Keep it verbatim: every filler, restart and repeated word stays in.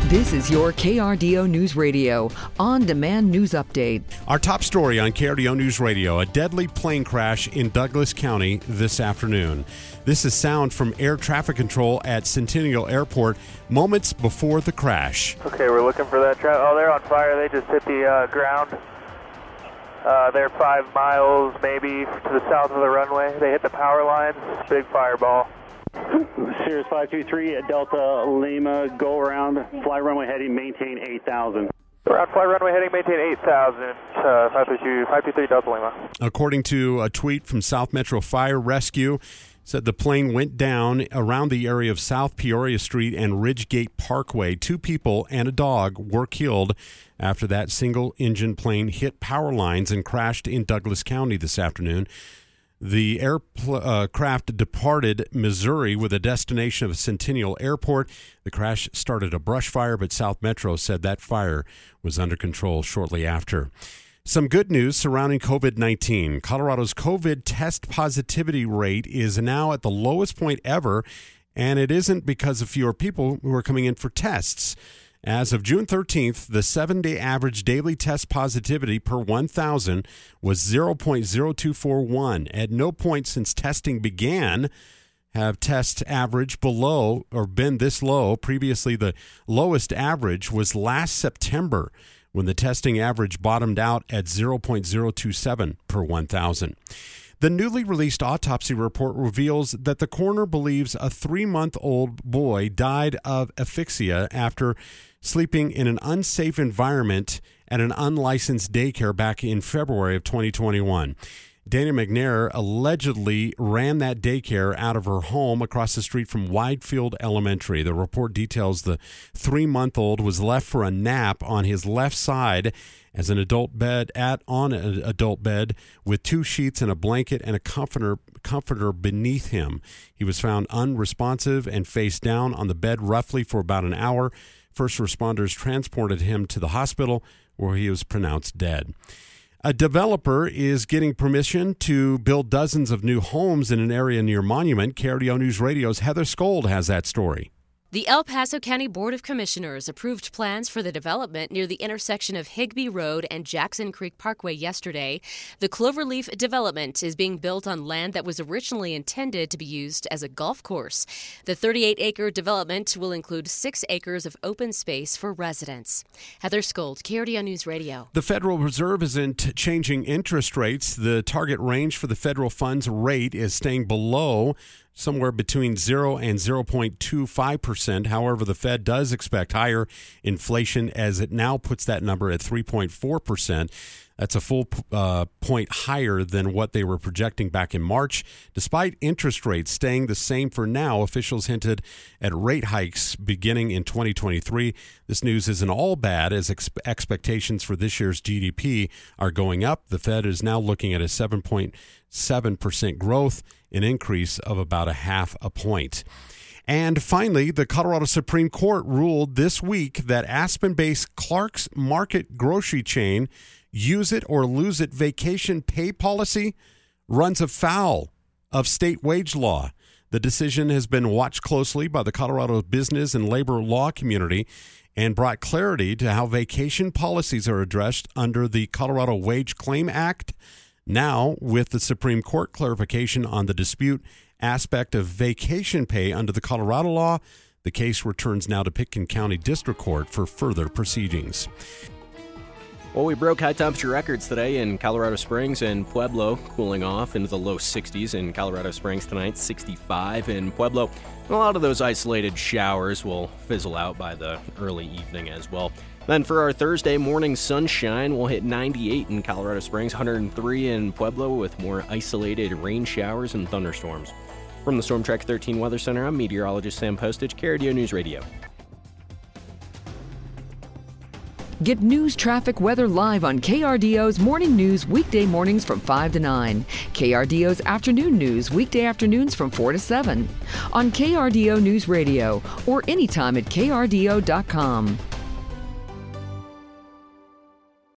This is your K R D O News Radio on-demand news update. Our top story on K R D O News Radio, a deadly plane crash in Douglas County this afternoon. This is sound from air traffic control at Centennial Airport moments before the crash. Okay, we're looking for that. Tra- oh, they're on fire. They just hit the uh, ground. Uh, they're five miles maybe to the south of the runway. They hit the power lines. Big fireball. Cirrus five two three at Delta Lima, go around, fly runway heading, maintain eight thousand. Around fly runway heading, maintain eight thousand, uh, five two three Delta Lima. According to a tweet from South Metro Fire Rescue, said the plane went down around the area of South Peoria Street and Ridgegate Parkway. Two people and a dog were killed after that single-engine plane hit power lines and crashed in Douglas County this afternoon. The aircraft uh, departed Missouri with a destination of Centennial Airport. The crash started a brush fire, but South Metro said that fire was under control shortly after. Some good news surrounding covid nineteen. Colorado's COVID test positivity rate is now at the lowest point ever, and it isn't because of fewer people who are coming in for tests. As of June thirteenth, the seven-day average daily test positivity per one thousand was zero point zero two four one. At no point since testing began have tests averaged below or been this low. Previously, the lowest average was last September when the testing average bottomed out at zero point zero two seven per one thousand. The newly released autopsy report reveals that the coroner believes a three-month-old boy died of asphyxia after sleeping in an unsafe environment at an unlicensed daycare back in February of twenty twenty-one. Dana McNair allegedly ran that daycare out of her home across the street from Widefield Elementary. The report details the three-month-old was left for a nap on his left side as an adult bed at on an adult bed with two sheets and a blanket and a comforter comforter beneath him. He was found unresponsive and face down on the bed roughly for about an hour. First responders transported him to the hospital where he was pronounced dead. A developer is getting permission to build dozens of new homes in an area near Monument. K R D O News Radio's Heather Skold has that story. The El Paso County Board of Commissioners approved plans for the development near the intersection of Higbee Road and Jackson Creek Parkway yesterday. The Cloverleaf development is being built on land that was originally intended to be used as a golf course. The thirty-eight acre development will include six acres of open space for residents. Heather Skold, K R D O News Radio. The Federal Reserve isn't changing interest rates. The target range for the federal funds rate is staying below somewhere between zero and zero point two five percent. However, the Fed does expect higher inflation as it now puts that number at three point four percent. That's a full uh, point higher than what they were projecting back in March. Despite interest rates staying the same for now, officials hinted at rate hikes beginning in twenty twenty-three. This news isn't all bad as ex- expectations for this year's G D P are going up. The Fed is now looking at a seven point seven percent growth, an increase of about a half a point. And finally, the Colorado Supreme Court ruled this week that Aspen-based Clark's Market grocery chain use it or lose it vacation pay policy runs afoul of state wage law. The decision has been watched closely by the Colorado business and labor law community and brought clarity to how vacation policies are addressed under the Colorado Wage Claim Act. Now, with the Supreme Court clarification on the dispute aspect of vacation pay under the Colorado law, the case returns now to Pitkin County District Court for further proceedings. Well, we broke high temperature records today in Colorado Springs and Pueblo, cooling off into the low sixties in Colorado Springs tonight, sixty-five in Pueblo. And a lot of those isolated showers will fizzle out by the early evening as well. Then for our Thursday morning sunshine, we'll hit ninety-eight in Colorado Springs, one hundred three in Pueblo with more isolated rain showers and thunderstorms. From the Storm Track thirteen Weather Center, I'm meteorologist Sam Postage, K R D O News Radio. Get news, traffic, weather live on K R D O's Morning News weekday mornings from five to nine. K R D O's Afternoon News weekday afternoons from four to seven. On K R D O News Radio or anytime at K R D O dot com.